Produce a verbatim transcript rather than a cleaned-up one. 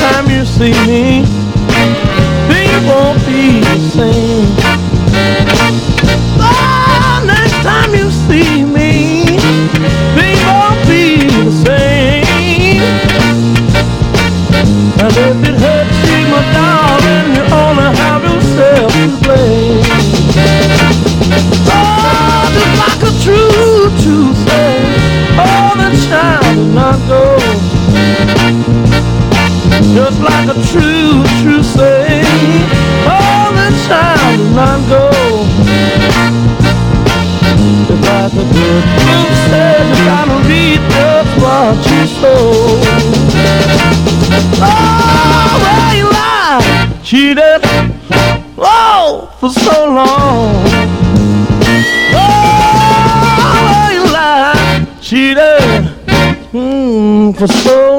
time you see me, things won't be the same. Oh, next time you see me, things won't be the same. And if it hurts you, my darling, you only have yourself to blame. Oh, just like a true, true thing, oh, the child will not go. Just like a true, true saying, oh, the child will not go. Just like a good book says, you gotta read just what you sow. Oh, well, you lied, cheated, oh, for so long. Oh, well, you lied, cheated, mm, for so